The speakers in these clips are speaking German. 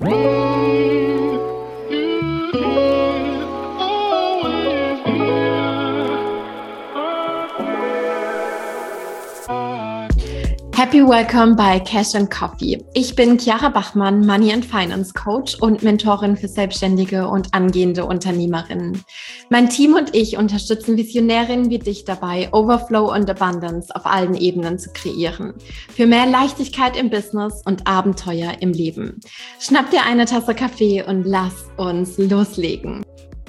Happy Welcome bei Cash and Coffee. Ich bin Chiara Bachmann, Money and Finance Coach und Mentorin für Selbstständige und angehende Unternehmerinnen. Mein Team und ich unterstützen Visionärinnen wie dich dabei, Overflow und Abundance auf allen Ebenen zu kreieren. Für mehr Leichtigkeit im Business und Abenteuer im Leben. Schnapp dir eine Tasse Kaffee und lass uns loslegen.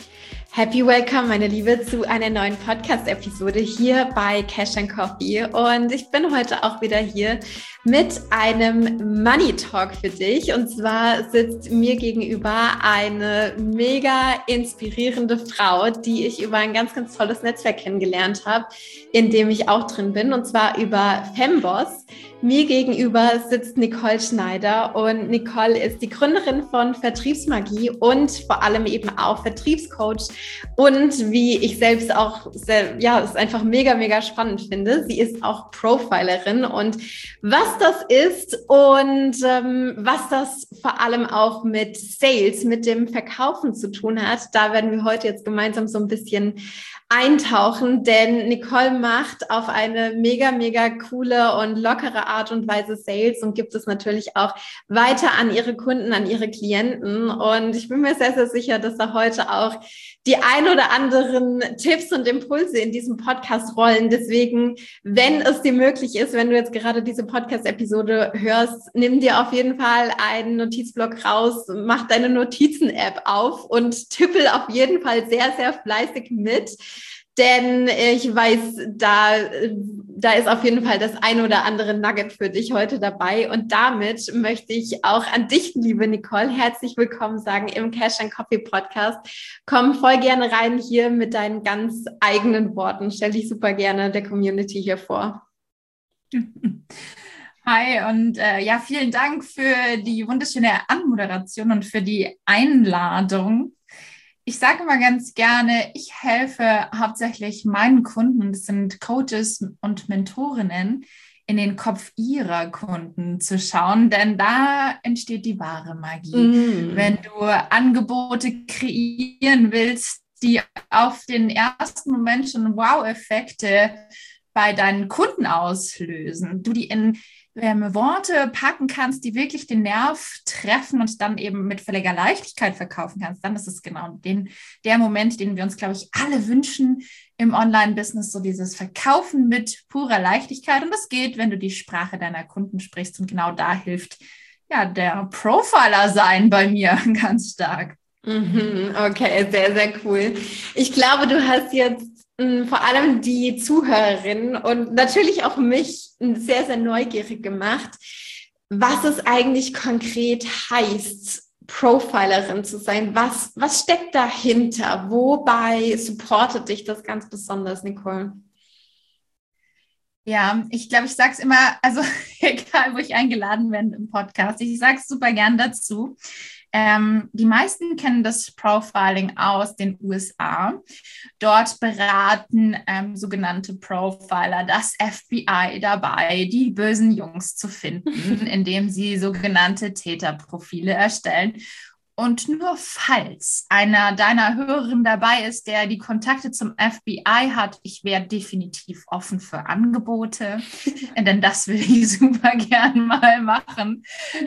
Happy Welcome, meine Liebe, zu einer neuen Podcast-Episode hier bei Cash and Coffee. Und ich bin heute auch wieder hier mit einem Money Talk für dich. Und zwar sitzt mir gegenüber eine mega inspirierende Frau, die ich über ein ganz, ganz tolles Netzwerk kennengelernt habe, in dem ich auch drin bin, und zwar über Femboss. Mir gegenüber sitzt Nicole Schneider und Nicole ist die Gründerin von Vertriebsmagie und vor allem eben auch Vertriebscoach und wie ich selbst auch, es einfach mega, mega spannend finde. Sie ist auch Profilerin und was das ist und was das vor allem auch mit Sales, mit dem Verkaufen zu tun hat, da werden wir heute jetzt gemeinsam so ein bisschen eintauchen, denn Nicole macht auf eine mega, mega coole und lockere Art und Weise Sales und gibt es natürlich auch weiter an ihre Kunden, an ihre Klienten. Und ich bin mir sehr, sehr sicher, dass da heute auch die ein oder anderen Tipps und Impulse in diesem Podcast rollen. Deswegen, wenn es dir möglich ist, wenn du jetzt gerade diese Podcast-Episode hörst, nimm dir auf jeden Fall einen Notizblock raus, mach deine Notizen-App auf und tippel auf jeden Fall sehr, sehr fleißig mit. Denn ich weiß, da ist auf jeden Fall das ein oder andere Nugget für dich heute dabei. Und damit möchte ich auch an dich, liebe Nicole, herzlich willkommen sagen im Cash and Coffee Podcast. Komm voll gerne rein hier mit deinen ganz eigenen Worten. Stell dich super gerne der Community hier vor. Hi und vielen Dank für die wunderschöne Anmoderation und für die Einladung. Ich sage immer ganz gerne, ich helfe hauptsächlich meinen Kunden, das sind Coaches und Mentorinnen, in den Kopf ihrer Kunden zu schauen, denn da entsteht die wahre Magie. Wenn du Angebote kreieren willst, die auf den ersten Moment schon Wow-Effekte bei deinen Kunden auslösen, du die in Worte packen kannst, die wirklich den Nerv treffen und dann eben mit völliger Leichtigkeit verkaufen kannst, dann ist es genau der Moment, den wir uns, glaube ich, alle wünschen im Online-Business, so dieses Verkaufen mit purer Leichtigkeit. Und das geht, wenn du die Sprache deiner Kunden sprichst. Und genau da hilft ja der Profiler sein bei mir ganz stark. Okay, sehr, sehr cool. Ich glaube, du hast jetzt vor allem die Zuhörerinnen und natürlich auch mich sehr, sehr neugierig gemacht, was es eigentlich konkret heißt, Profilerin zu sein. Was steckt dahinter? Wobei supportet dich das ganz besonders, Nicole? Ja, ich glaube, ich sage es immer, also egal, wo ich eingeladen werde im Podcast, ich sage es super gern dazu. Die meisten kennen das Profiling aus den USA. Dort beraten sogenannte Profiler das FBI dabei, die bösen Jungs zu finden, indem sie sogenannte Täterprofile erstellen. Und nur falls einer deiner Hörerinnen dabei ist, der die Kontakte zum FBI hat, ich wäre definitiv offen für Angebote, denn das will ich super gern mal machen.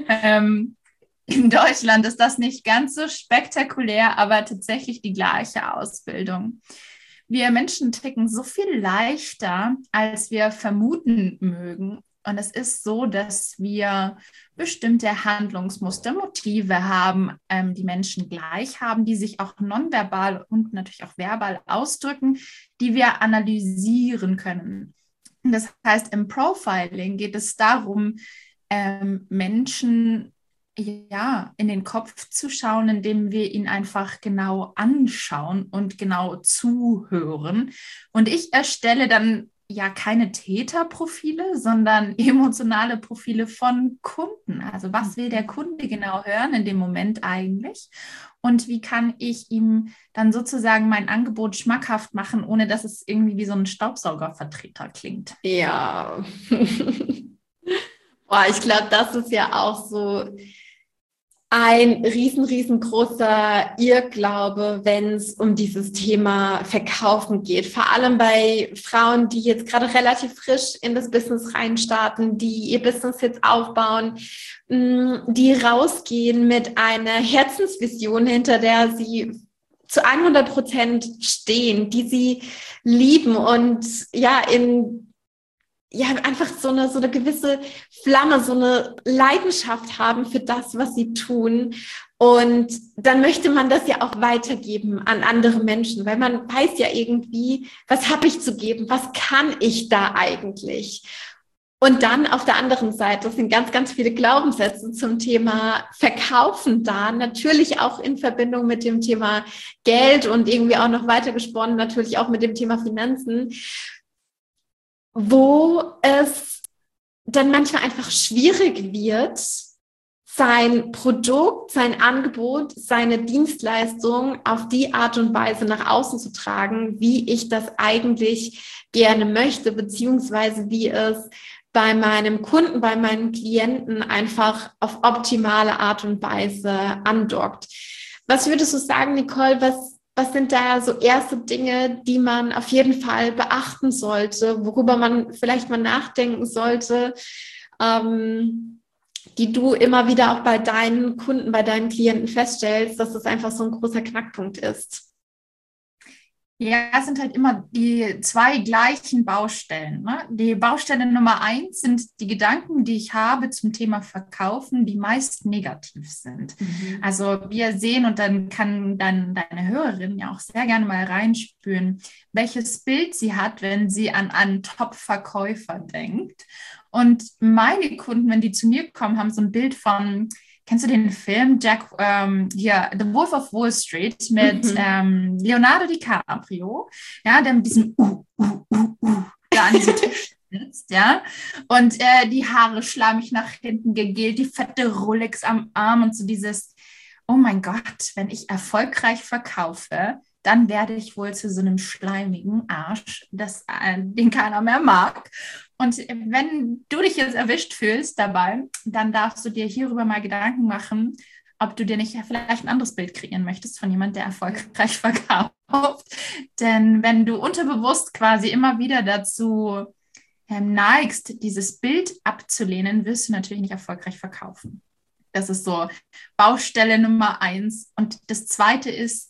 In Deutschland ist das nicht ganz so spektakulär, aber tatsächlich die gleiche Ausbildung. Wir Menschen ticken so viel leichter, als wir vermuten mögen. Und es ist so, dass wir bestimmte Handlungsmuster, Motive haben, die Menschen gleich haben, die sich auch nonverbal und natürlich auch verbal ausdrücken, die wir analysieren können. Das heißt, im Profiling geht es darum, Menschen in den Kopf zu schauen, indem wir ihn einfach genau anschauen und genau zuhören. Und ich erstelle dann ja keine Täterprofile, sondern emotionale Profile von Kunden. Also was will der Kunde genau hören in dem Moment eigentlich? Und wie kann ich ihm dann sozusagen mein Angebot schmackhaft machen, ohne dass es irgendwie wie so ein Staubsaugervertreter klingt? Ja. Boah, ich glaube, das ist ja auch so ein riesengroßer Irrglaube, wenn es um dieses Thema Verkaufen geht. Vor allem bei Frauen, die jetzt gerade relativ frisch in das Business reinstarten, die ihr Business jetzt aufbauen, die rausgehen mit einer Herzensvision, hinter der sie zu 100% stehen, die sie lieben und einfach so eine gewisse Flamme, so eine Leidenschaft haben für das, was sie tun. Und dann möchte man das ja auch weitergeben an andere Menschen, weil man weiß ja irgendwie, was habe ich zu geben, was kann ich da eigentlich? Und dann auf der anderen Seite sind ganz viele Glaubenssätze zum Thema Verkaufen da, natürlich auch in Verbindung mit dem Thema Geld und irgendwie auch noch weiter gesponnen, natürlich auch mit dem Thema Finanzen, wo es dann manchmal einfach schwierig wird, sein Produkt, sein Angebot, seine Dienstleistung auf die Art und Weise nach außen zu tragen, wie ich das eigentlich gerne möchte, beziehungsweise wie es bei meinem Kunden, bei meinen Klienten einfach auf optimale Art und Weise andockt. Was würdest du sagen, Nicole, was sind da so erste Dinge, die man auf jeden Fall beachten sollte, worüber man vielleicht mal nachdenken sollte, die du immer wieder auch bei deinen Kunden, bei deinen Klienten feststellst, dass das einfach so ein großer Knackpunkt ist? Ja, es sind halt immer die zwei gleichen Baustellen. Ne? Die Baustelle Nummer 1 sind die Gedanken, die ich habe zum Thema Verkaufen, die meist negativ sind. Also wir sehen, und dann kann dann deine Hörerin ja auch sehr gerne mal reinspüren, welches Bild sie hat, wenn sie an einen Top-Verkäufer denkt. Und meine Kunden, wenn die zu mir kommen, haben so ein Bild von... Kennst du den Film The Wolf of Wall Street mit Leonardo DiCaprio, ja, der mit diesem da an diesem Tisch sitzt, ja, und die Haare schleimig nach hinten gegelt, die fette Rolex am Arm und so dieses, oh mein Gott, wenn ich erfolgreich verkaufe, dann werde ich wohl zu so einem schleimigen Arsch, den keiner mehr mag. Und wenn du dich jetzt erwischt fühlst dabei, dann darfst du dir hierüber mal Gedanken machen, ob du dir nicht vielleicht ein anderes Bild kreieren möchtest von jemandem, der erfolgreich verkauft. Denn wenn du unterbewusst quasi immer wieder dazu neigst, dieses Bild abzulehnen, wirst du natürlich nicht erfolgreich verkaufen. Das ist so Baustelle Nummer 1. Und das Zweite ist,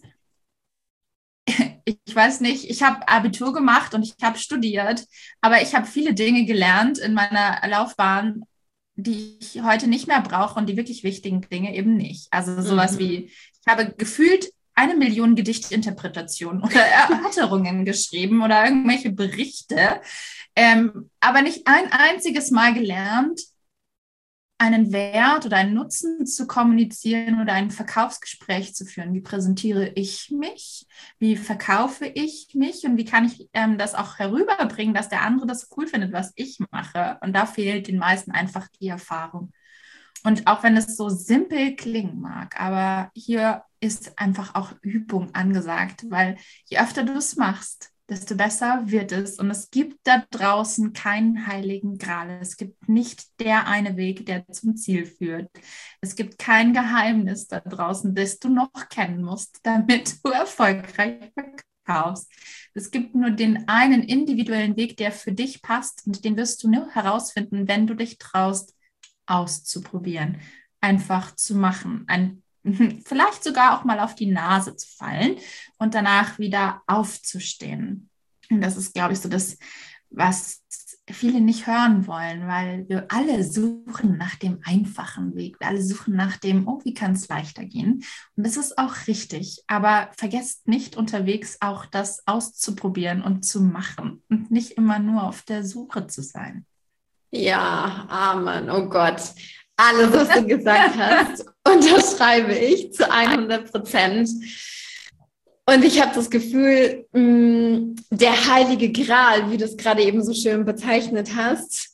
ich weiß nicht, ich habe Abitur gemacht und ich habe studiert, aber ich habe viele Dinge gelernt in meiner Laufbahn, die ich heute nicht mehr brauche und die wirklich wichtigen Dinge eben nicht. Also sowas wie, ich habe gefühlt 1 Million Gedichtinterpretationen oder Erörterungen geschrieben oder irgendwelche Berichte, aber nicht ein einziges Mal gelernt, einen Wert oder einen Nutzen zu kommunizieren oder ein Verkaufsgespräch zu führen. Wie präsentiere ich mich? Wie verkaufe ich mich? Und wie kann ich das auch herüberbringen, dass der andere das cool findet, was ich mache? Und da fehlt den meisten einfach die Erfahrung. Und auch wenn es so simpel klingen mag, aber hier ist einfach auch Übung angesagt, weil je öfter du es machst, desto besser wird es. Und es gibt da draußen keinen heiligen Gral. Es gibt nicht der eine Weg, der zum Ziel führt. Es gibt kein Geheimnis da draußen, das du noch kennen musst, damit du erfolgreich verkaufst. Es gibt nur den einen individuellen Weg, der für dich passt, und den wirst du nur herausfinden, wenn du dich traust, auszuprobieren, einfach zu machen, vielleicht sogar auch mal auf die Nase zu fallen und danach wieder aufzustehen. Und das ist, glaube ich, so das, was viele nicht hören wollen, weil wir alle suchen nach dem einfachen Weg. Wir alle suchen nach dem, wie kann es leichter gehen? Und das ist auch richtig. Aber vergesst nicht unterwegs auch das auszuprobieren und zu machen und nicht immer nur auf der Suche zu sein. Ja, Amen. Oh Gott. Alles, was du gesagt hast, unterschreibe ich zu 100%. Und ich habe das Gefühl, der heilige Gral, wie du es gerade eben so schön bezeichnet hast,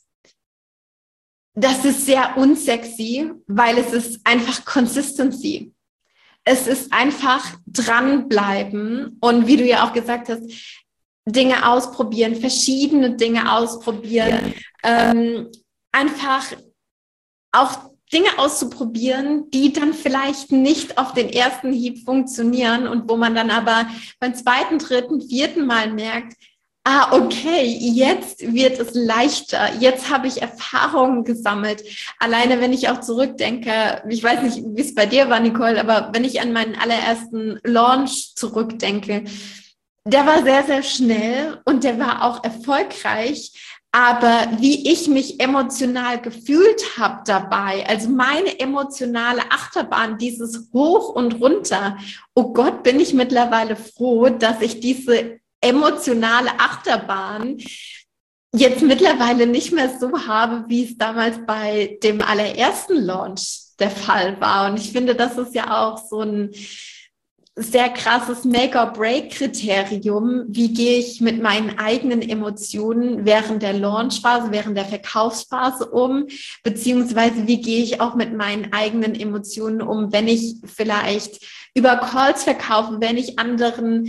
das ist sehr unsexy, weil es ist einfach Consistency. Es ist einfach dranbleiben und wie du ja auch gesagt hast, Dinge ausprobieren, verschiedene Dinge ausprobieren, einfach auch Dinge auszuprobieren, die dann vielleicht nicht auf den ersten Hieb funktionieren und wo man dann aber beim zweiten, dritten, vierten Mal merkt, okay, jetzt wird es leichter. Jetzt habe ich Erfahrungen gesammelt. Alleine, wenn ich auch zurückdenke, ich weiß nicht, wie es bei dir war, Nicole, aber wenn ich an meinen allerersten Launch zurückdenke, der war sehr, sehr schnell und der war auch erfolgreich. Aber wie ich mich emotional gefühlt habe dabei, also meine emotionale Achterbahn, dieses Hoch und Runter, oh Gott, bin ich mittlerweile froh, dass ich diese emotionale Achterbahn jetzt mittlerweile nicht mehr so habe, wie es damals bei dem allerersten Launch der Fall war. Und ich finde, das ist ja auch so ein sehr krasses Make-or-Break-Kriterium. Wie gehe ich mit meinen eigenen Emotionen während der Launchphase, während der Verkaufsphase um? Beziehungsweise wie gehe ich auch mit meinen eigenen Emotionen um, wenn ich vielleicht über Calls verkaufe, wenn ich anderen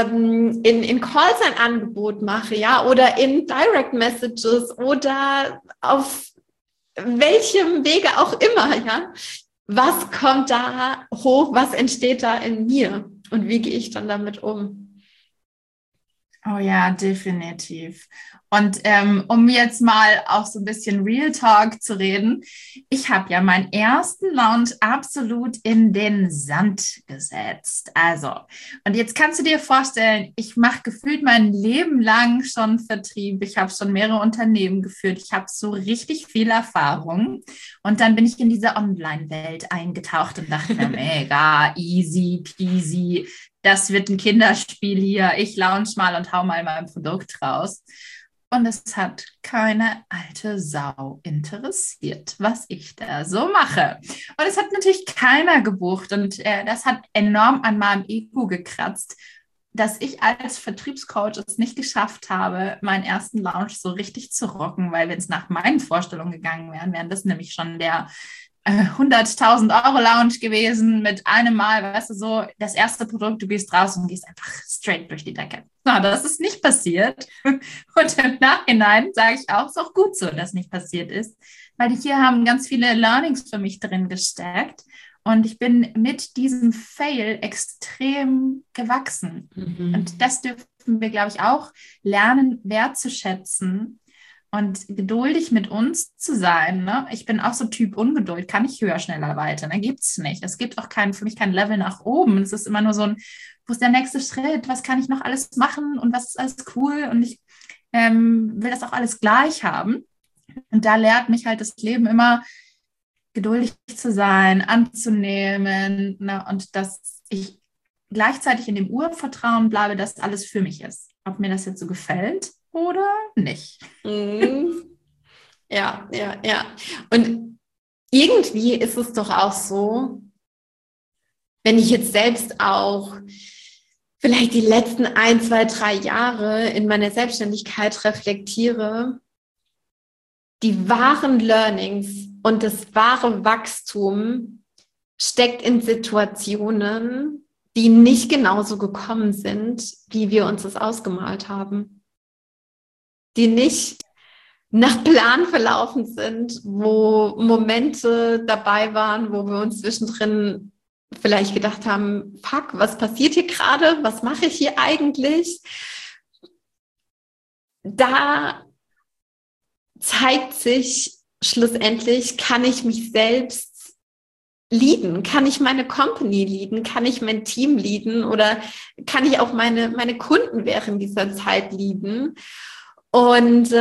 in Calls ein Angebot mache, ja, oder in Direct Messages oder auf welchem Wege auch immer, ja. Was kommt da hoch? Was entsteht da in mir? Und wie gehe ich dann damit um? Oh ja, definitiv. Und um jetzt mal auch so ein bisschen Real Talk zu reden, ich habe ja meinen ersten Launch absolut in den Sand gesetzt. Also, und jetzt kannst du dir vorstellen, ich mache gefühlt mein Leben lang schon Vertrieb. Ich habe schon mehrere Unternehmen geführt. Ich habe so richtig viel Erfahrung. Und dann bin ich in diese Online-Welt eingetaucht und dachte mir, mega, easy peasy. Das wird ein Kinderspiel hier. Ich launch mal und hau mal mein Produkt raus. Und es hat keine alte Sau interessiert, was ich da so mache. Und es hat natürlich keiner gebucht. Und das hat enorm an meinem Ego gekratzt, dass ich als Vertriebscoach es nicht geschafft habe, meinen ersten Launch so richtig zu rocken. Weil wenn es nach meinen Vorstellungen gegangen wäre, wären das nämlich schon der 100.000 Euro Lounge gewesen mit einem Mal, weißt du, so das erste Produkt, du gehst raus und gehst einfach straight durch die Decke. Na, das ist nicht passiert. Und im Nachhinein sage ich auch, es ist auch gut so, dass nicht passiert ist, weil hier haben ganz viele Learnings für mich drin gesteckt und ich bin mit diesem Fail extrem gewachsen. Und das dürfen wir, glaube ich, auch lernen, wertzuschätzen und geduldig mit uns zu sein. Ne? Ich bin auch so Typ Ungeduld, kann ich höher, schneller, weiter. Ne? Gibt es nicht. Es gibt auch für mich kein Level nach oben. Es ist immer nur so ein, wo ist der nächste Schritt? Was kann ich noch alles machen? Und was ist alles cool? Und ich will das auch alles gleich haben. Und da lehrt mich halt das Leben immer, geduldig zu sein, anzunehmen, ne? Und dass ich gleichzeitig in dem Urvertrauen bleibe, dass alles für mich ist. Ob mir das jetzt so gefällt oder nicht. Ja. Und irgendwie ist es doch auch so, wenn ich jetzt selbst auch vielleicht die letzten 1, 2, 3 Jahre in meiner Selbstständigkeit reflektiere, die wahren Learnings und das wahre Wachstum steckt in Situationen, die nicht genauso gekommen sind, wie wir uns das ausgemalt haben. Die nicht nach Plan verlaufen sind, wo Momente dabei waren, wo wir uns zwischendrin vielleicht gedacht haben, fuck, was passiert hier gerade? Was mache ich hier eigentlich? Da zeigt sich schlussendlich, kann ich mich selbst leaden? Kann ich meine Company leaden? Kann ich mein Team leaden? Oder kann ich auch meine Kunden während dieser Zeit leaden? Und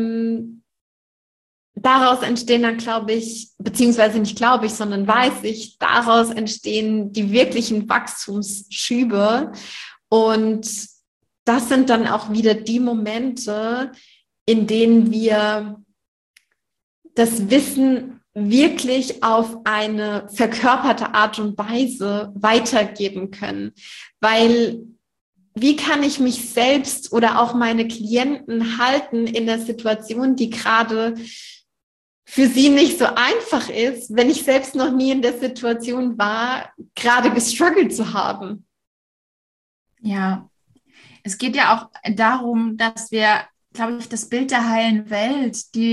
daraus entstehen dann, glaube ich, beziehungsweise nicht glaube ich, sondern weiß ich, daraus entstehen die wirklichen Wachstumsschübe. Und das sind dann auch wieder die Momente, in denen wir das Wissen wirklich auf eine verkörperte Art und Weise weitergeben können. Weil wie kann ich mich selbst oder auch meine Klienten halten in der Situation, die gerade für sie nicht so einfach ist, wenn ich selbst noch nie in der Situation war, gerade gestruggelt zu haben? Ja, es geht ja auch darum, dass wir, glaube ich, das Bild der heilen Welt, die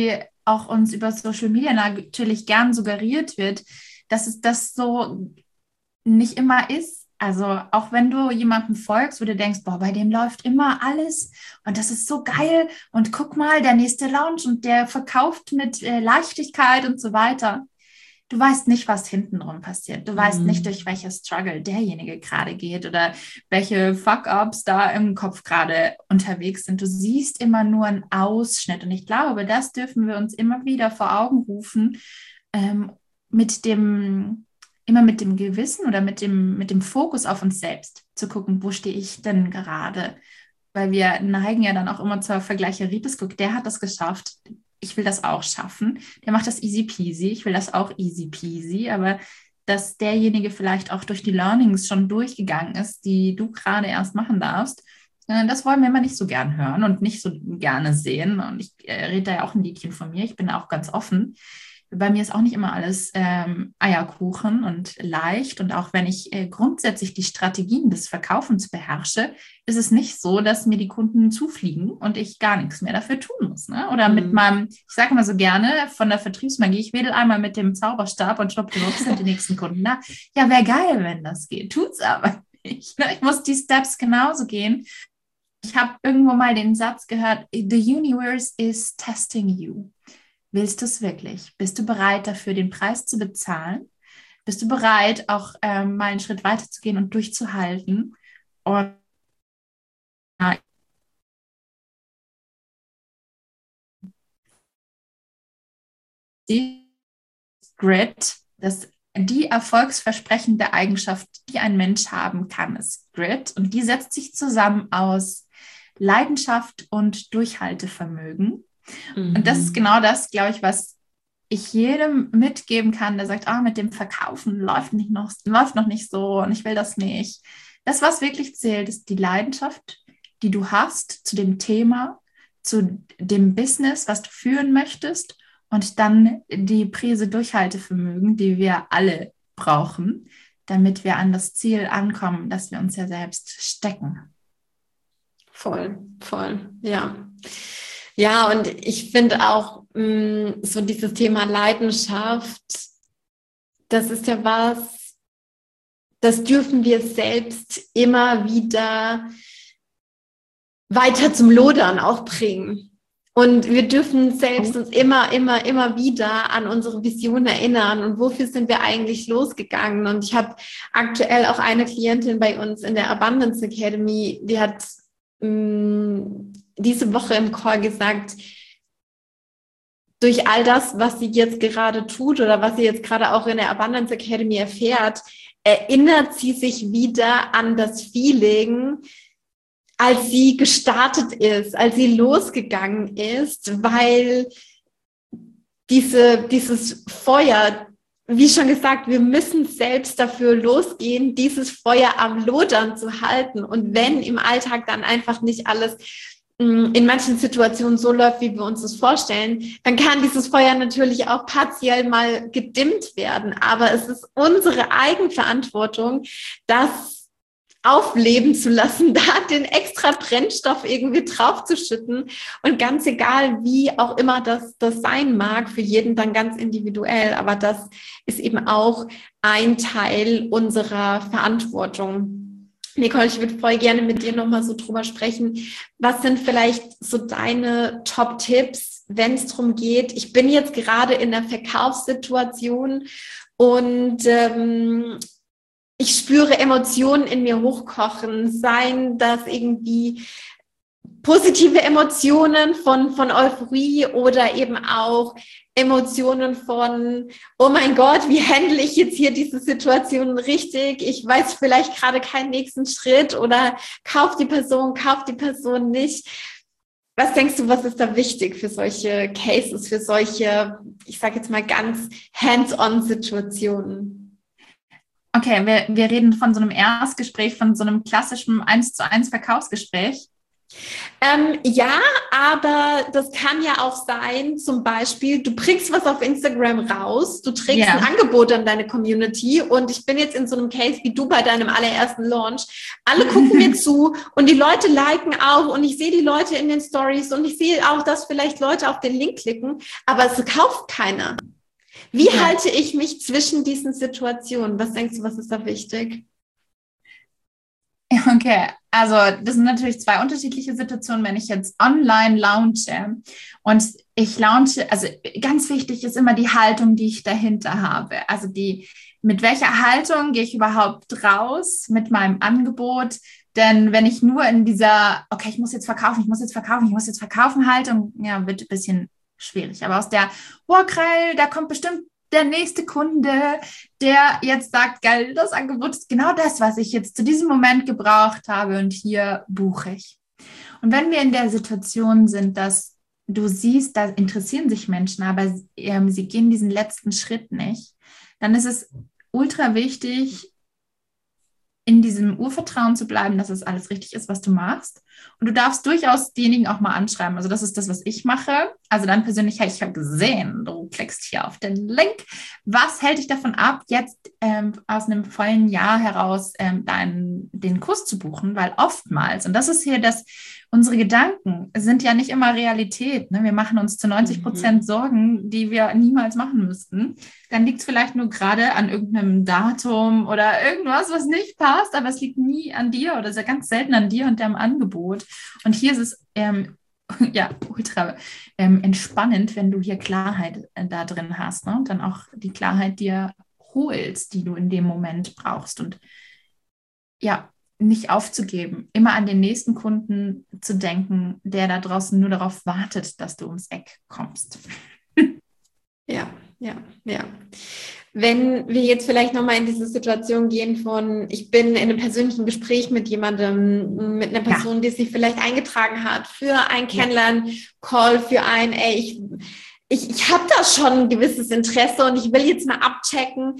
auch uns über Social Media natürlich gern suggeriert wird, dass es das so nicht immer ist. Also auch wenn du jemandem folgst, wo du denkst, boah, bei dem läuft immer alles und das ist so geil und guck mal, der nächste Launch und der verkauft mit Leichtigkeit und so weiter. Du weißt nicht, was hintenrum passiert. Du weißt nicht, durch welche Struggle derjenige gerade geht oder welche Fuck-ups da im Kopf gerade unterwegs sind. Du siehst immer nur einen Ausschnitt. Und ich glaube, das dürfen wir uns immer wieder vor Augen rufen, mit dem Gewissen oder mit dem Fokus auf uns selbst zu gucken, wo stehe ich denn gerade? Weil wir neigen ja dann auch immer zur Vergleicheritis. Guck, der hat das geschafft. Ich will das auch schaffen. Der macht das easy peasy. Ich will das auch easy peasy. Aber dass derjenige vielleicht auch durch die Learnings schon durchgegangen ist, die du gerade erst machen darfst, das wollen wir immer nicht so gern hören und nicht so gerne sehen. Und ich rede da ja auch ein Liedchen von mir. Ich bin da auch ganz offen. Bei mir ist auch nicht immer alles Eierkuchen und leicht. Und auch wenn ich grundsätzlich die Strategien des Verkaufens beherrsche, ist es nicht so, dass mir die Kunden zufliegen und ich gar nichts mehr dafür tun muss. Ne? Oder mit meinem, ich sage immer so gerne, von der Vertriebsmagie, ich wedel einmal mit dem Zauberstab und schwuppdiwupp sind die nächsten Kunden da. Ja, wäre geil, wenn das geht. Tut's aber nicht. Ne? Ich muss die Steps genauso gehen. Ich habe irgendwo mal den Satz gehört, the universe is testing you. Willst du es wirklich? Bist du bereit dafür, den Preis zu bezahlen? Bist du bereit, auch mal einen Schritt weiter zu gehen und durchzuhalten? Und die Grit, die erfolgsversprechende Eigenschaft, die ein Mensch haben kann, ist Grit. Und die setzt sich zusammen aus Leidenschaft und Durchhaltevermögen. Und das ist genau das, glaube ich, was ich jedem mitgeben kann, der sagt, mit dem Verkaufen läuft noch nicht so und ich will das nicht. Das, was wirklich zählt, ist die Leidenschaft, die du hast zu dem Thema, zu dem Business, was du führen möchtest und dann die Prise Durchhaltevermögen, die wir alle brauchen, damit wir an das Ziel ankommen, das wir uns ja selbst stecken. Voll, ja. Ja, und ich finde auch so dieses Thema Leidenschaft, das ist ja was, das dürfen wir selbst immer wieder weiter zum Lodern auch bringen. Und wir dürfen selbst uns immer wieder an unsere Vision erinnern und wofür sind wir eigentlich losgegangen. Und ich habe aktuell auch eine Klientin bei uns in der Abundance Academy, die hat diese Woche im Call gesagt, durch all das, was sie jetzt gerade tut oder was sie jetzt gerade auch in der Abundance Academy erfährt, erinnert sie sich wieder an das Feeling, als sie gestartet ist, als sie losgegangen ist, weil dieses Feuer, wie schon gesagt, wir müssen selbst dafür losgehen, dieses Feuer am Lodern zu halten. Und wenn im Alltag dann einfach nicht alles in manchen Situationen so läuft, wie wir uns das vorstellen, dann kann dieses Feuer natürlich auch partiell mal gedimmt werden. Aber es ist unsere Eigenverantwortung, das aufleben zu lassen, da den extra Brennstoff irgendwie draufzuschütten. Und ganz egal, wie auch immer das sein mag, für jeden dann ganz individuell. Aber das ist eben auch ein Teil unserer Verantwortung. Nicole, ich würde voll gerne mit dir nochmal so drüber sprechen. Was sind vielleicht so deine Top-Tipps, wenn es darum geht? Ich bin jetzt gerade in einer Verkaufssituation und ich spüre Emotionen in mir hochkochen, seien das irgendwie positive Emotionen von Euphorie oder eben auch Emotionen von, oh mein Gott, wie handle ich jetzt hier diese Situation richtig? Ich weiß vielleicht gerade keinen nächsten Schritt oder kauft die Person nicht. Was denkst du, was ist da wichtig für solche Cases, für solche, ich sage jetzt mal ganz hands-on-Situationen? Okay, wir reden von so einem Erstgespräch, von so einem klassischen 1:1 Verkaufsgespräch. Ja, aber das kann ja auch sein, zum Beispiel, du bringst was auf Instagram raus, du trägst ein Angebot an deine Community und ich bin jetzt in so einem Case wie du bei deinem allerersten Launch. Alle gucken mir zu und die Leute liken auch und ich sehe die Leute in den Stories und ich sehe auch, dass vielleicht Leute auf den Link klicken, aber es kauft keiner. Wie halte ich mich zwischen diesen Situationen? Was denkst du, was ist da wichtig? Okay, also das sind natürlich zwei unterschiedliche Situationen, wenn ich jetzt online launche und ich launche, also ganz wichtig ist immer die Haltung, die ich dahinter habe. Also mit welcher Haltung gehe ich überhaupt raus mit meinem Angebot? Denn wenn ich nur in dieser, okay, ich muss jetzt verkaufen Haltung, ja, wird ein bisschen schwierig. Aber aus der, oh, geil, da kommt bestimmt der nächste Kunde, der jetzt sagt, geil, das Angebot ist genau das, was ich jetzt zu diesem Moment gebraucht habe und hier buche ich. Und wenn wir in der Situation sind, dass du siehst, da interessieren sich Menschen, aber sie gehen diesen letzten Schritt nicht, dann ist es ultra wichtig, in diesem Urvertrauen zu bleiben, dass es alles richtig ist, was du machst. Und du darfst durchaus diejenigen auch mal anschreiben. Also das ist das, was ich mache. Also dann persönlich, hey, ich habe gesehen, du klickst hier auf den Link. Was hält dich davon ab, jetzt aus einem vollen Jahr heraus den Kurs zu buchen? Weil oftmals, und das ist hier unsere Gedanken sind ja nicht immer Realität. Ne? Wir machen uns zu 90% Sorgen, die wir niemals machen müssten. Dann liegt es vielleicht nur gerade an irgendeinem Datum oder irgendwas, was nicht passt, aber es liegt nie an dir oder sehr ganz selten an dir und deinem Angebot. Und hier ist es ultra entspannend, wenn du hier Klarheit da drin hast, ne? Und dann auch die Klarheit dir holst, die du in dem Moment brauchst. Und ja, nicht aufzugeben, immer an den nächsten Kunden zu denken, der da draußen nur darauf wartet, dass du ums Eck kommst. Ja. Wenn wir jetzt vielleicht nochmal in diese Situation gehen von, ich bin in einem persönlichen Gespräch mit jemandem, mit einer Person, die sich vielleicht eingetragen hat für ein Kennenlernen-Call, für ein, ich habe da schon ein gewisses Interesse und ich will jetzt mal abchecken,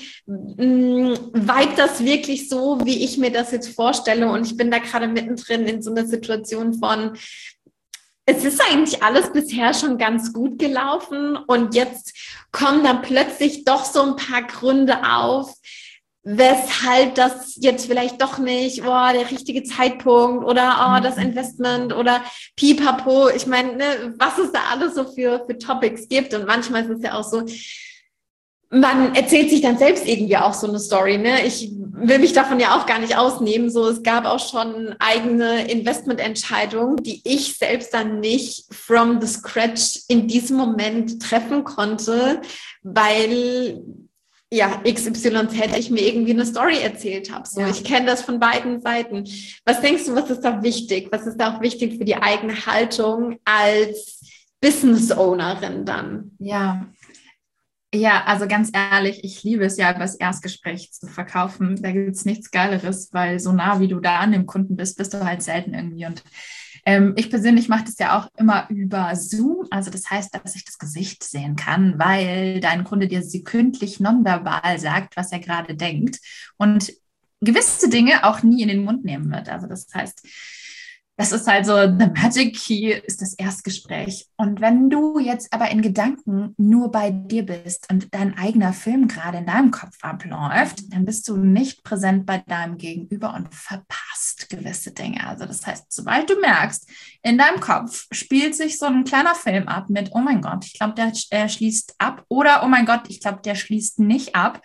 weibt das wirklich so, wie ich mir das jetzt vorstelle? Und ich bin da gerade mittendrin in so einer Situation von, es ist eigentlich alles bisher schon ganz gut gelaufen und jetzt kommen dann plötzlich doch so ein paar Gründe auf, weshalb das jetzt vielleicht doch nicht, der richtige Zeitpunkt oder das Investment oder pipapo. Ich meine, ne, was es da alles so für Topics gibt. Und manchmal ist es ja auch so, man erzählt sich dann selbst irgendwie auch so eine Story. Ne? Ich will mich davon ja auch gar nicht ausnehmen. So, es gab auch schon eigene Investmententscheidungen, die ich selbst dann nicht from the scratch in diesem Moment treffen konnte, weil XYZ ich mir irgendwie eine Story erzählt habe. So, ich kenne das von beiden Seiten. Was denkst du, was ist da wichtig? Was ist da auch wichtig für die eigene Haltung als Business Ownerin dann? Ja, also ganz ehrlich, ich liebe es ja, über das Erstgespräch zu verkaufen. Da gibt es nichts Geileres, weil so nah wie du da an dem Kunden bist du halt selten irgendwie. Und ich persönlich mache das ja auch immer über Zoom. Also das heißt, dass ich das Gesicht sehen kann, weil dein Kunde dir sekündlich nonverbal sagt, was er gerade denkt und gewisse Dinge auch nie in den Mund nehmen wird. Also das heißt, das ist halt so, the magic key ist das Erstgespräch. Und wenn du jetzt aber in Gedanken nur bei dir bist und dein eigener Film gerade in deinem Kopf abläuft, dann bist du nicht präsent bei deinem Gegenüber und verpasst gewisse Dinge. Also das heißt, sobald du merkst, in deinem Kopf spielt sich so ein kleiner Film ab mit, oh mein Gott, ich glaube, der schließt ab oder oh mein Gott, ich glaube, der schließt nicht ab,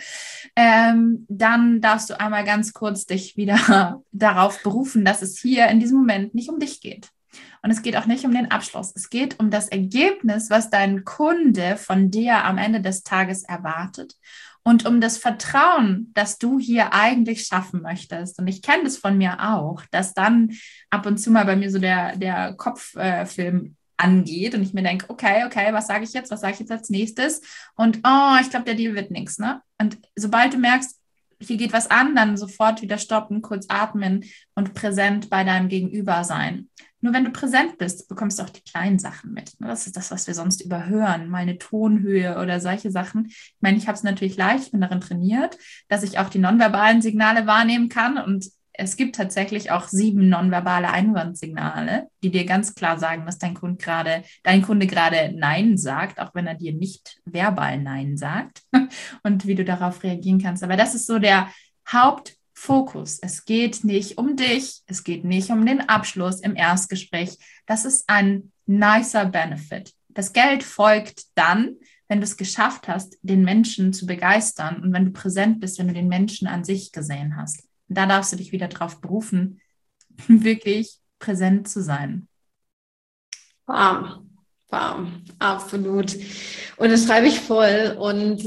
dann darfst du einmal ganz kurz dich wieder darauf berufen, dass es hier in diesem Moment nicht um dich geht. Und es geht auch nicht um den Abschluss. Es geht um das Ergebnis, was dein Kunde von dir am Ende des Tages erwartet und um das Vertrauen, das du hier eigentlich schaffen möchtest. Und ich kenne das von mir auch, dass dann ab und zu mal bei mir so der Kopffilm angeht und ich mir denke, okay, was sage ich jetzt als nächstes? Und ich glaube, der Deal wird nichts, ne? Und sobald du merkst, hier geht was an, dann sofort wieder stoppen, kurz atmen und präsent bei deinem Gegenüber sein. Nur wenn du präsent bist, bekommst du auch die kleinen Sachen mit. Das ist das, was wir sonst überhören, mal eine Tonhöhe oder solche Sachen. Ich meine, ich habe es natürlich leicht, ich bin darin trainiert, dass ich auch die nonverbalen Signale wahrnehmen kann und es gibt tatsächlich auch 7 nonverbale Einwandsignale, die dir ganz klar sagen, dass dein Kunde gerade Nein sagt, auch wenn er dir nicht verbal Nein sagt und wie du darauf reagieren kannst. Aber das ist so der Hauptfokus. Es geht nicht um dich, es geht nicht um den Abschluss im Erstgespräch. Das ist ein nicer Benefit. Das Geld folgt dann, wenn du es geschafft hast, den Menschen zu begeistern und wenn du präsent bist, wenn du den Menschen an sich gesehen hast. Und da darfst du dich wieder drauf berufen, wirklich präsent zu sein. Wow, absolut. Und das schreibe ich voll. Und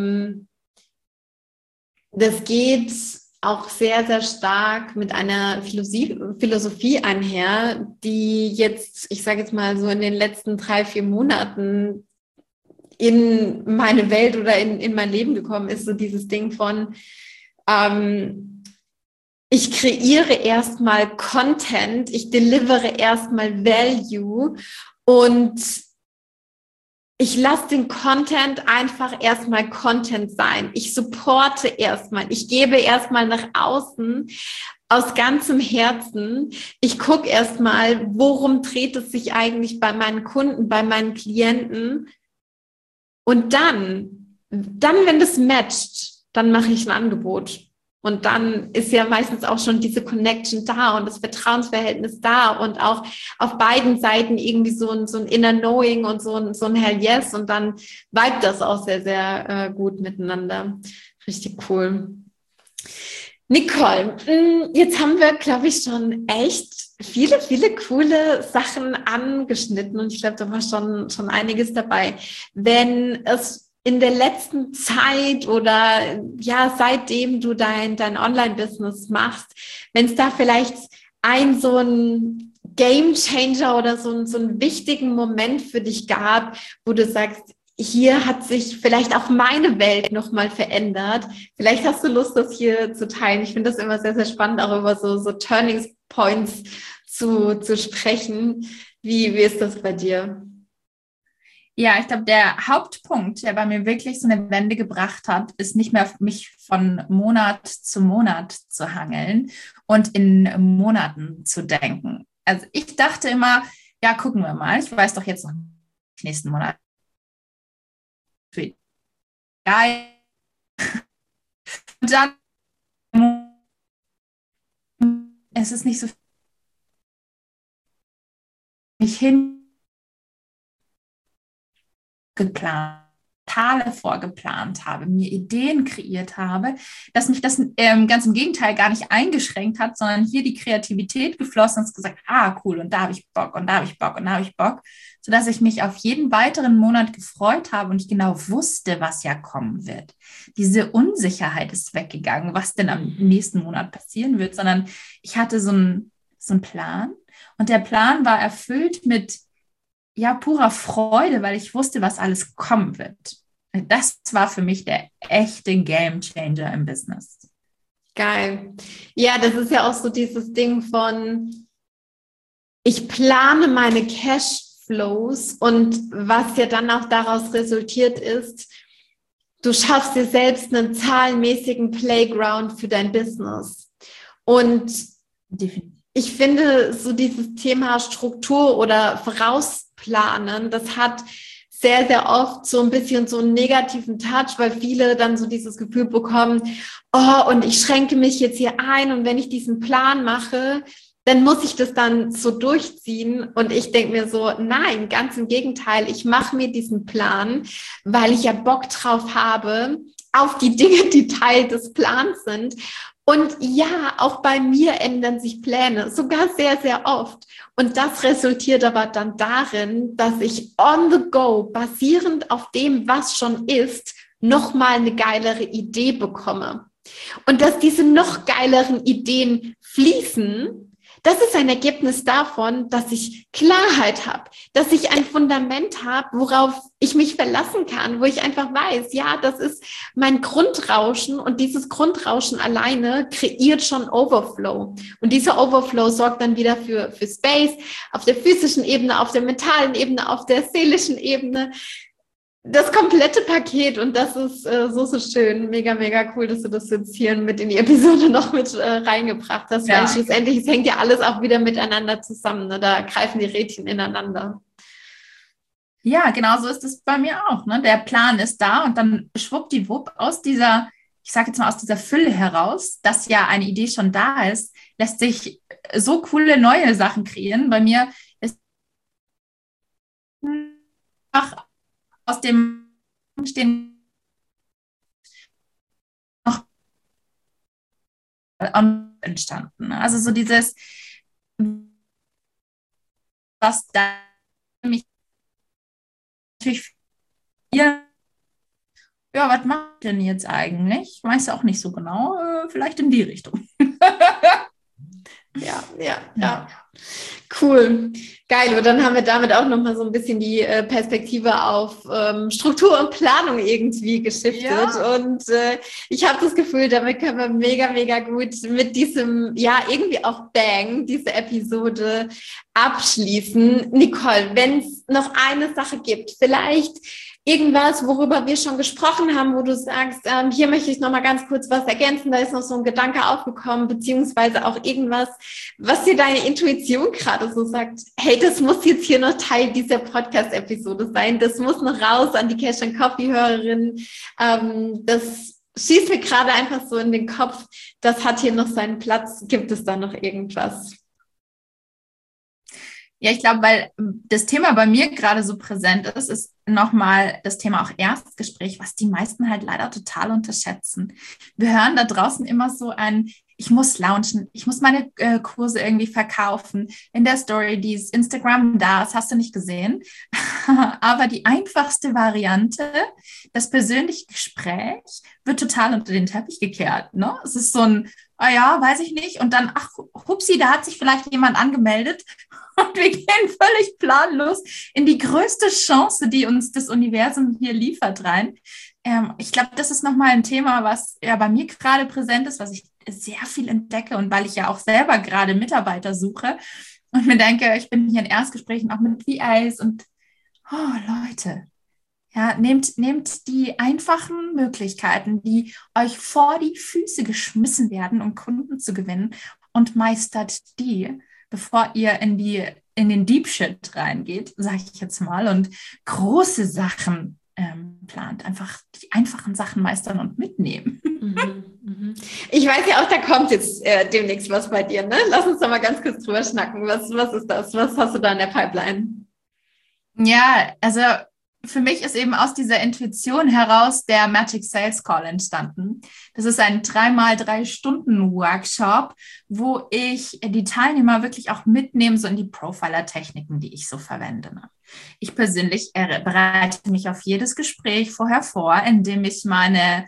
das geht auch sehr, sehr stark mit einer Philosophie einher, die jetzt, ich sage jetzt mal so in den letzten 3-4 Monaten in meine Welt oder in mein Leben gekommen ist, so dieses Ding von, ich kreiere erstmal Content, ich delivere erstmal Value und ich lasse den Content einfach erstmal Content sein. Ich supporte erstmal, ich gebe erstmal nach außen aus ganzem Herzen. Ich gucke erstmal, worum dreht es sich eigentlich bei meinen Kunden, bei meinen Klienten. Und dann, wenn das matcht, dann mache ich ein Angebot. Und dann ist ja meistens auch schon diese Connection da und das Vertrauensverhältnis da und auch auf beiden Seiten irgendwie so ein Inner Knowing und so ein Hell Yes. Und dann vibet das auch sehr, sehr gut miteinander. Richtig cool. Nicole, jetzt haben wir, glaube ich, schon echt viele, viele coole Sachen angeschnitten und ich glaube, da war schon einiges dabei. Wenn es in der letzten Zeit oder ja, seitdem du dein Online-Business machst, wenn es da vielleicht so ein Game Changer oder so einen wichtigen Moment für dich gab, wo du sagst, hier hat sich vielleicht auch meine Welt nochmal verändert. Vielleicht hast du Lust, das hier zu teilen. Ich finde das immer sehr, sehr spannend, auch über so Turning Points zu sprechen. Wie ist das bei dir? Ja, ich glaube, der Hauptpunkt, der bei mir wirklich so eine Wende gebracht hat, ist nicht mehr mich von Monat zu Monat zu hangeln und in Monaten zu denken. Also ich dachte immer, ja, gucken wir mal. Ich weiß doch jetzt noch nächsten Monat. Geil. Und dann es ist nicht so mich vorgeplant habe, mir Ideen kreiert habe, dass mich das ganz im Gegenteil gar nicht eingeschränkt hat, sondern hier die Kreativität geflossen und gesagt, cool, und da habe ich Bock und da habe ich Bock und da habe ich Bock, sodass ich mich auf jeden weiteren Monat gefreut habe und ich genau wusste, was ja kommen wird. Diese Unsicherheit ist weggegangen, was denn am nächsten Monat passieren wird, sondern ich hatte so einen Plan und der Plan war erfüllt mit purer Freude, weil ich wusste, was alles kommen wird. Das war für mich der echte Game Changer im Business. Geil. Ja, das ist ja auch so dieses Ding von, ich plane meine Cashflows und was ja dann auch daraus resultiert ist, du schaffst dir selbst einen zahlenmäßigen Playground für dein Business. Und ich finde, so dieses Thema Struktur oder Vorausplanen, das hat sehr, sehr oft so ein bisschen so einen negativen Touch, weil viele dann so dieses Gefühl bekommen, und ich schränke mich jetzt hier ein und wenn ich diesen Plan mache, dann muss ich das dann so durchziehen. Und ich denke mir so, nein, ganz im Gegenteil, ich mache mir diesen Plan, weil ich ja Bock drauf habe, auf die Dinge, die Teil des Plans sind. Und ja, auch bei mir ändern sich Pläne, sogar sehr, sehr oft. Und das resultiert aber dann darin, dass ich on the go, basierend auf dem, was schon ist, nochmal eine geilere Idee bekomme. Und dass diese noch geileren Ideen fließen, das ist ein Ergebnis davon, dass ich Klarheit habe, dass ich ein Fundament habe, worauf ich mich verlassen kann, wo ich einfach weiß, ja, das ist mein Grundrauschen und dieses Grundrauschen alleine kreiert schon Overflow. Und dieser Overflow sorgt dann wieder für Space auf der physischen Ebene, auf der mentalen Ebene, auf der seelischen Ebene. das komplette Paket und das ist so schön. Mega, mega cool, dass du das jetzt hier mit in die Episode noch mit reingebracht hast. Ja. Weil schlussendlich, es hängt ja alles auch wieder miteinander zusammen. Ne? Da greifen die Rädchen ineinander. Ja, genau so ist es bei mir auch. Ne? Der Plan ist da und dann schwuppdiwupp aus dieser, ich sage jetzt mal aus dieser Fülle heraus, dass ja eine Idee schon da ist, lässt sich so coole neue Sachen kreieren. Bei mir ist einfach aus dem Stehen noch entstanden. Also so dieses, was da mich natürlich ja, was macht denn jetzt eigentlich? Weiß auch nicht so genau. Vielleicht in die Richtung. Ja. Cool. Geil. Und dann haben wir damit auch nochmal so ein bisschen die Perspektive auf Struktur und Planung irgendwie geschiftet. Ja. Und ich habe das Gefühl, damit können wir mega, mega gut mit diesem, ja, irgendwie auch Bang, diese Episode abschließen. Nicole, wenn es noch eine Sache gibt, vielleicht irgendwas, worüber wir schon gesprochen haben, wo du sagst, hier möchte ich noch mal ganz kurz was ergänzen, da ist noch so ein Gedanke aufgekommen, beziehungsweise auch irgendwas, was dir deine Intuition gerade so sagt, hey, das muss jetzt hier noch Teil dieser Podcast-Episode sein, das muss noch raus an die Cash & Coffee-Hörerinnen, das schießt mir gerade einfach so in den Kopf, das hat hier noch seinen Platz, gibt es da noch irgendwas? Ja, ich glaube, weil das Thema bei mir gerade so präsent ist, ist nochmal das Thema auch Erstgespräch, was die meisten halt leider total unterschätzen. Wir hören da draußen immer so ein, ich muss launchen, ich muss meine Kurse irgendwie verkaufen. In der Story, die ist Instagram da, das hast du nicht gesehen. Aber die einfachste Variante, das persönliche Gespräch, wird total unter den Teppich gekehrt. Ne? Es ist so ein, ja, weiß ich nicht. Und dann, ach, hupsi, da hat sich vielleicht jemand angemeldet. Und wir gehen völlig planlos in die größte Chance, die uns das Universum hier liefert, rein. Ich glaube, das ist nochmal ein Thema, was ja bei mir gerade präsent ist, was ich sehr viel entdecke und weil ich ja auch selber gerade Mitarbeiter suche und mir denke, ich bin hier in Erstgesprächen auch mit VAs und Leute, ja, nehmt die einfachen Möglichkeiten, die euch vor die Füße geschmissen werden, um Kunden zu gewinnen und meistert die, bevor ihr in den Deep Shit reingeht, sage ich jetzt mal, und große Sachen plant. Einfach die einfachen Sachen meistern und mitnehmen. Ich weiß ja auch, da kommt jetzt demnächst was bei dir, ne? Lass uns doch mal ganz kurz drüber schnacken. Was ist das? Was hast du da in der Pipeline? Ja, also für mich ist eben aus dieser Intuition heraus der Magic Sales Call entstanden. Das ist ein 3x3-Stunden-Workshop, wo ich die Teilnehmer wirklich auch mitnehme, so in die Profiler-Techniken, die ich so verwende. Ich persönlich bereite mich auf jedes Gespräch vorher vor, indem ich meine,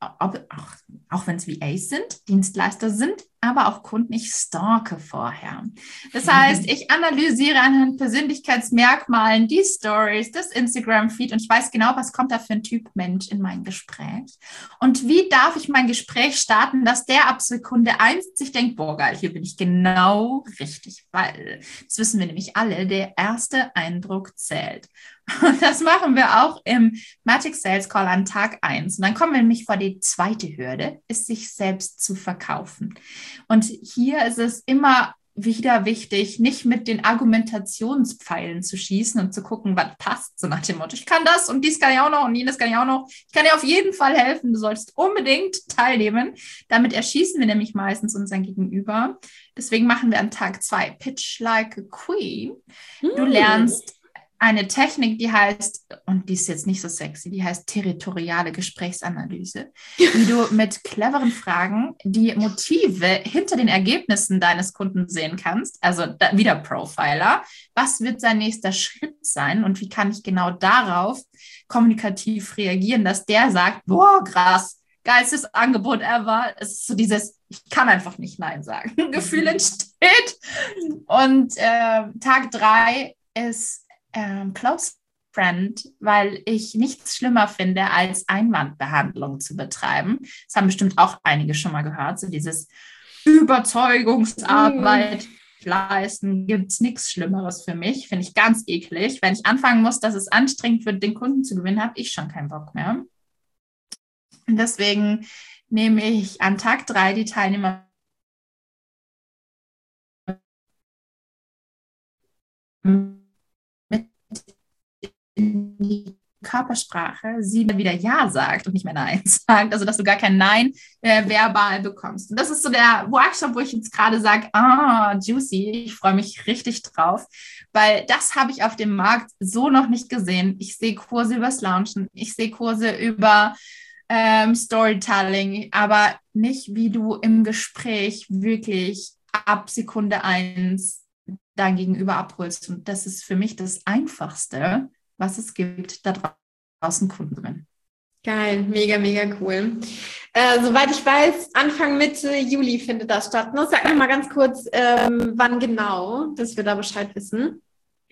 auch wenn es VAs sind, Dienstleister sind, aber auch Kunden, ich stalke vorher. Das heißt, ich analysiere anhand Persönlichkeitsmerkmalen die Stories, das Instagram-Feed und ich weiß genau, was kommt da für ein Typ Mensch in mein Gespräch. Und wie darf ich mein Gespräch starten, dass der ab Sekunde 1 sich denkt, boah, geil, hier bin ich genau richtig, weil, das wissen wir nämlich alle, der erste Eindruck zählt. Und das machen wir auch im Magic Sales Call an Tag 1. Und dann kommen wir nämlich vor die zweite Hürde, ist sich selbst zu verkaufen. Und hier ist es immer wieder wichtig, nicht mit den Argumentationspfeilen zu schießen und zu gucken, was passt, so nach dem Motto, ich kann das und dies kann ich auch noch und jenes kann ich auch noch. Ich kann dir auf jeden Fall helfen, du sollst unbedingt teilnehmen. Damit erschießen wir nämlich meistens unseren Gegenüber. Deswegen machen wir an Tag 2 Pitch Like a Queen. Du lernst eine Technik, die heißt, und die ist jetzt nicht so sexy, die heißt territoriale Gesprächsanalyse, wie du mit cleveren Fragen die Motive hinter den Ergebnissen deines Kunden sehen kannst, also wieder Profiler. Was wird sein nächster Schritt sein und wie kann ich genau darauf kommunikativ reagieren, dass der sagt, boah, krass, geilstes Angebot ever. Es ist so dieses, ich kann einfach nicht Nein sagen. Gefühl entsteht. Und Tag 3 ist Close Friend, weil ich nichts schlimmer finde, als Einwandbehandlung zu betreiben. Das haben bestimmt auch einige schon mal gehört, so dieses Überzeugungsarbeit. leisten, gibt es nichts Schlimmeres für mich. Finde ich ganz eklig. Wenn ich anfangen muss, dass es anstrengend wird, den Kunden zu gewinnen, habe ich schon keinen Bock mehr. Und deswegen nehme ich an Tag 3 die Teilnehmer mit in die Körpersprache, sie dann wieder Ja sagt und nicht mehr Nein sagt, also dass du gar kein Nein verbal bekommst. Und das ist so der Workshop, wo ich jetzt gerade sage, juicy, ich freue mich richtig drauf, weil das habe ich auf dem Markt so noch nicht gesehen. Ich sehe Kurse übers Launchen, ich sehe Kurse über Storytelling, aber nicht, wie du im Gespräch wirklich ab Sekunde 1 dein Gegenüber abholst. Und das ist für mich das Einfachste, was es gibt, da draußen Kunden gewinnen. Geil, mega, mega cool. Soweit ich weiß, Anfang Mitte Juli findet das statt. Ne? Sag mir mal ganz kurz, wann genau, dass wir da Bescheid wissen.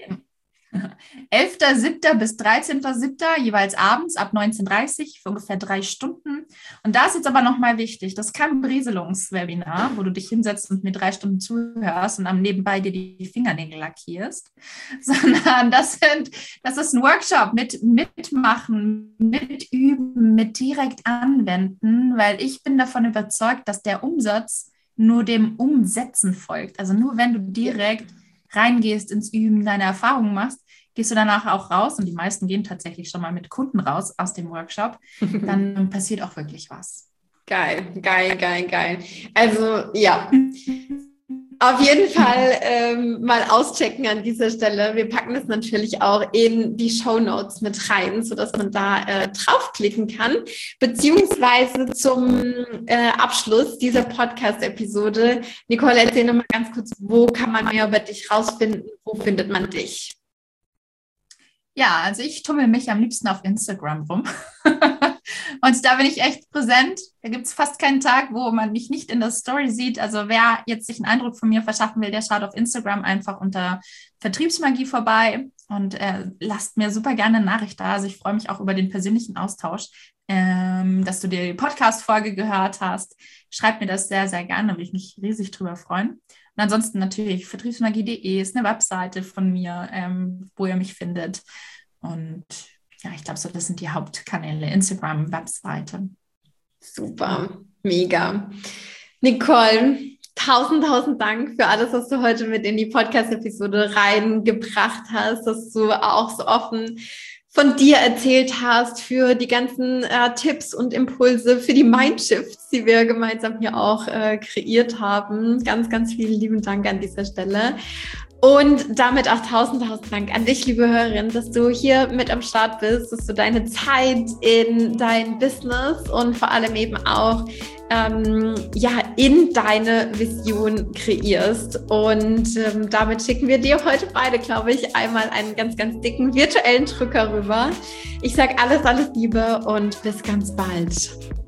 11.07. bis 13.07. jeweils abends ab 19:30 Uhr für ungefähr 3 Stunden. Und da ist jetzt aber nochmal wichtig, das ist kein Berieselungswebinar, wo du dich hinsetzt und mir 3 Stunden zuhörst und am nebenbei dir die Fingernägel lackierst, sondern das ist ein Workshop mit Mitmachen, mit Üben, mit direkt anwenden, weil ich bin davon überzeugt, dass der Umsatz nur dem Umsetzen folgt. Also nur wenn du direkt reingehst ins Üben, deine Erfahrungen machst, gehst du danach auch raus und die meisten gehen tatsächlich schon mal mit Kunden raus aus dem Workshop, dann passiert auch wirklich was. Geil, geil, geil, geil. Also ja, auf jeden Fall mal auschecken an dieser Stelle. Wir packen das natürlich auch in die Shownotes mit rein, sodass man da draufklicken kann. Beziehungsweise zum Abschluss dieser Podcast-Episode, Nicole, erzähl noch mal ganz kurz, wo kann man mehr über dich rausfinden? Wo findet man dich? Ja, also ich tummel mich am liebsten auf Instagram rum. Und da bin ich echt präsent. Da gibt es fast keinen Tag, wo man mich nicht in der Story sieht. Also wer jetzt sich einen Eindruck von mir verschaffen will, der schaut auf Instagram einfach unter Vertriebsmagie vorbei und lasst mir super gerne eine Nachricht da. Also ich freue mich auch über den persönlichen Austausch, dass du dir die Podcast-Folge gehört hast. Schreib mir das sehr, sehr gerne, da würde ich mich riesig drüber freuen. Und ansonsten natürlich vertriebsmagie.de ist eine Webseite von mir, wo ihr mich findet. Und ja, ich glaube, so das sind die Hauptkanäle, Instagram, Webseite. Super, mega. Nicole, tausend Dank für alles, was du heute mit in die Podcast-Episode reingebracht hast, dass du auch so offen von dir erzählt hast, für die ganzen Tipps und Impulse, für die Mindshifts, die wir gemeinsam hier auch kreiert haben. Ganz, ganz vielen lieben Dank an dieser Stelle. Und damit auch tausend Dank an dich, liebe Hörerin, dass du hier mit am Start bist, dass du deine Zeit in dein Business und vor allem eben auch in deine Vision kreierst. Und damit schicken wir dir heute beide, glaube ich, einmal einen ganz, ganz dicken virtuellen Drücker rüber. Ich sage alles Liebe und bis ganz bald.